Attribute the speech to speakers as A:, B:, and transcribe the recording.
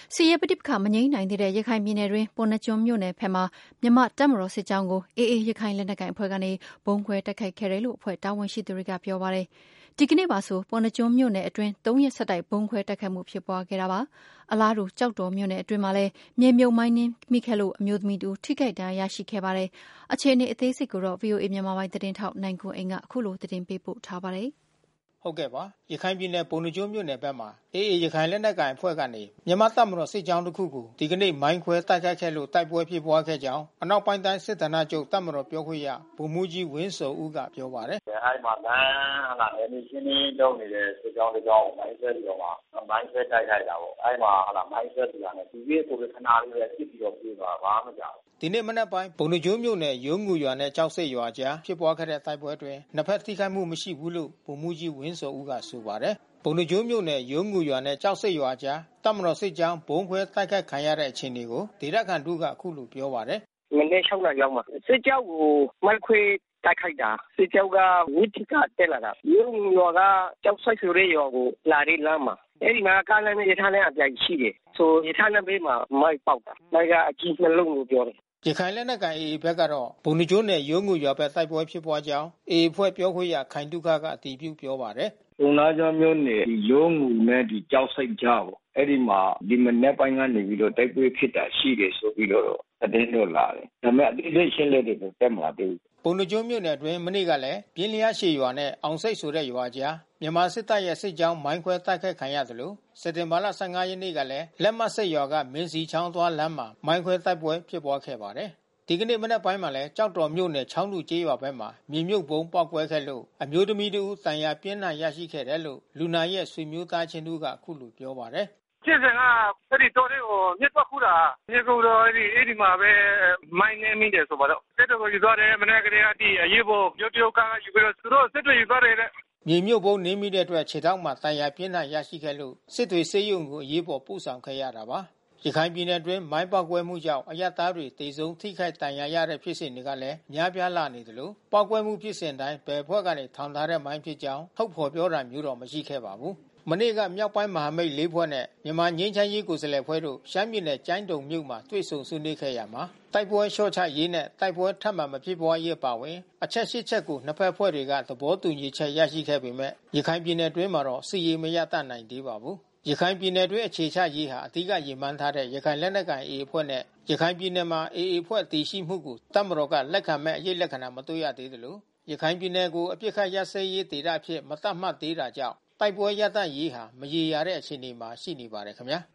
A: စီရဲပဋိပက္ခမငြိမ်းနိုင်သေးတဲ့ရခိုင်ပြည်နယ်တွင်ပေါ်နှကျွန်းမြို့နယ်ဖက်မှမြန်မာတပ်မတော်စစ်ကြောင်းကိုအေအေရခိုင်လက်နက်ကိုင်အဖွဲ့ကနေဘုံခွဲတိုက်ခိုက်ခဲ့တယ်လို့အဖွဲ့တာဝန်ရှိသူတွေကပြောပါတယ်။ဒီကနေ့ပါဆိုပေါ်နှကျွန်းမြို့နယ်အတွင်း3ရက်ဆက်တိုက်ဘုံခွဲတိုက်ခိုက်မှုဖြစ်ပွားခဲ့တာပါ။အလားတူကြောက်တော်မြို့နယ်အတွင်းမှာလည်းမြေမြုပ်မိုင်းနှင်းမိခဲ့လို့အမျိုးသမီးတူထိခိုက်ဒဏ်ရာရရှိခဲ့ပါတယ်။အခြေအနေအသေးစိတ်ကိုတော့ VOA မြန်မာပိုင်းသတင်းထောက်နိုင်ကွန်းအိမ်ကအခုလိုသတင်းပေးပို့ထားပါတယ်။
B: ဟုတ်ကဲ့ပါရခိုင်ပြည်နယ်ပုံနှကျိုးမြို့နယ်ဘက်မှာအေအေရခိုင်လက်နက်ကိုင်အဖွဲ့ကနေမြန်မာတပ်မတော်စစ်ကြောင်းတစ်ခုကိုဒီကနေ့မိုင်းခွဲတိုက်ခိုက်ခဲ့လို့တိုက်ပွဲဖြစ်ပွားခဲ့ကြောင်းအနောက်ပိုင်းတိုင်းစစ်ဌာနချုပ်တပ်မတော်ပြောခွင့်ရဗိုလ်မှူးကြီးဝင်းစောဦးကပြောပါတယ်
C: ။အဲဒီမှာလမ်းနေရှင်းနေလုပ်နေတဲ့စစ်ကြောင်းတစ်ကြောင်းမိုင်းဆွဲပြီးတော့မိုင်းဆွဲတိုက်ခိုက်တာပေါ့။အဲဒီမှာမိုင်းဆွဲပြီးတာနဲ့ဒီပြည့်ဆိုပြီးခဏလေးပဲဖြစ်ပြီးတော့ပြေးသွားဘာမှမကြောက်
B: ဒီနေ့မနက်ပိုင်းပုံနှကျိုးမြို့နယ်ရုံးငူရွာနဲ့ကြောက်စစ်ရွာကြားဖြစ်ပွားခဲ့တဲ့တိုက်ပွဲတွင်နှစ်ဖက်ထိခိုက်မှုမရှိဘူးလို့ဗိုလ်မှူးကြီးဝင်းစောဦးကဆိုပါတယ်။ပုံနှကျိုးမြို့နယ်ရုံးငူရွာနဲ့ကြောက်စစ်ရွာကြားတပ်မတော်စစ်ကြောင်းဘုံခွဲတိုက်ခိုက်ခံရတဲ့အခြေအနေကိုဒေသခံတို့ကအခုလိုပြောပါတယ်
D: ။မနေ့6လရောက်မှာစစ်ကြောင်းကိုမိုက်ခွဲတိုက်ခိုက်တာစစ်ကြောင်းကဝိတိကတက်လာတာရုံးငူရွာကကြောက်ဆိုင်ဆိုတဲ့ရွာကိုလာတဲ့လမ်းမှာအဲဒီမှာကားလမ်းနဲ့ရထားလမ်းအပြိုင်ရှိတယ်ဆိုရထားလမ်းဘေးမှာမိုက်ပေါက်တာမိုက်ကအကြီးနှလုံးကိုပြောတယ်
B: ရခိုင်လက်နက်ကိုင်အေဘက်ကတော့ဘုံနှကျိုးနယ်ရုံးငူရွာဘက်တိုက်ပွဲဖြစ်ပွားကြောင်းအေဖွဲ့ပြောခွင့်ရခိုင်တုခကအတည်ပြုပြောပါတယ်
E: ။ပုံနာကျော်မြို့နယ်ရုံးငူနဲ့ကြောက်စိတ်ကြားပေါ့အဲ့ဒီမှာဒီမနေ့ပိုင်းကနေပြီးတော့တိုက်ပွဲဖြစ်တာရှိတယ်ဆိုပြီးတော့သတင်းတော့လာတယ်။ဒါပေမဲ့အသေးစိတ်ရှင်းလက်တွေကိုတက်မလာသေးဘူး
B: ။ပုံနှကျိုးမြို့နယ်အတွင်းမနေ့ကလည်းပြင်းလျားရှည်ရွာနဲ့အောင်စိတ်ဆိုတဲ့ရွာကြားမြန်မာစစ်တပ်ရဲ့စစ်ကြောင်းမိုင်းခွဲတိုက်ခိုက်ခံရတယ်လို့စက်တင်ဘာလ15ရက်နေ့ကလည်းလက်မဆက်ရွာကမင်းစီချောင်းသွားလမ်းမှာမိုင်းခွဲတိုက်ပွဲဖြစ်ပွားခဲ့ပါတယ်။ဒီကနေ့မနက်ပိုင်းမှာလည်းကြောက်တော်မြို့နယ်ချောင်းလူကျေးရွာဘက်မှာမြေမြုပ်ပုံပေါက်ကွဲခဲ့လို့အမျိုးသမီးတို့တန်ရာပြင်းထန်ရရှိခဲ့တယ်လို့လူနာရဲ့ဆွေမျိုးသားချင်းတို့ကအခုလိုပြောပါတယ်
F: ။ကျင်းစံကအဲ့ဒီတော်လေးကိုမြစ်တော့ခူတာမြေကူတော့အဲ့ဒီမှာပဲမိုင်းနေမိတယ်ဆိုပါတော့စစ်တော်ကိုယူသွားတယ်မနေ့ကတည်းကအရေးပေါ်ပြုတ်ကားယူပြီးတော့သူတို့စစ်တွေယူသွားတယ်တဲ့
B: မြေမြုပ်ပုံနင်းမိတဲ့အတွက်ခြေထောက်မှာတန်ရာပြင်းထန်ရရှိခဲ့လို့စစ်တွေဆေးရုံကိုအရေးပေါ်ပို့ဆောင်ခဲ့ရတာပါရခိုင်ပြည်နယ်အတွင်းမိုင်းပေါက်ကွဲမှုကြောင့်အရပ်သားတွေတေဆုံးထိခိုက်ဒဏ်ရာရတဲ့ဖြစ်စဉ်တွေကလည်းများပြားလာနေတယ်လို့ပေါက်ကွဲမှုဖြစ်စဉ်တိုင်းဘယ်ဖွဲ့ကနေထောင်ထားတဲ့မိုင်းဖြစ်ကြောင်းထုတ်ဖော်ပြောတာမျိုးတော့မရှိခဲ့ပါဘူးမနေ့ကမြောက်ပိုင်းမဟာမိတ်၄ဖွဲ့နဲ့မြန်မာငင်းချမ်းရေးကိုယ်စားလှယ်ဖွဲ့တို့ရှမ်းပြည်နယ်ကျိုင်းတုံမြို့မှာတွေ့ဆုံဆွေးနွေးခဲ့ရမှာတိုက်ပွဲလျှော့ချရေးနဲ့တိုက်ပွဲထပ်မံမဖြစ်ပွားရေးပါဝင်အချက်၈ချက်ကိုနှစ်ဖက်ဖွဲ့တွေကသဘောတူညီချက်ရရှိခဲ့ပေမဲ့ရခိုင်ပြည်နယ်အတွင်းမှာတော့စစ်ရေးမရတတ်နိုင်သေးပါဘူးရခိုင်ပြည်နယ်တွင်းအခြေချရေးဟာအဓိကရည်မှန်းထားတဲ့ရခိုင်လက်နက်ကိုင် AA အဖွဲ့နဲ့ရခိုင်ပြည်နယ်မှာ AA အဖွဲ့တည်ရှိမှုကိုတပ်မတော်ကလက်ခံမဲ့အရေးလက္ခဏာမတွေ့ရသေးသလိုရခိုင်ပြည်နယ်ကိုအပြစ်ခတ်ရစဲရေးဒေသအဖြစ်မတတ်မှတ်သေးတာကြောင့်တိုက်ပွဲရပ်တန့်ရေးဟာမရေရာတဲ့အခြေအနေမှာရှိနေပါတယ်ခင်ဗျာ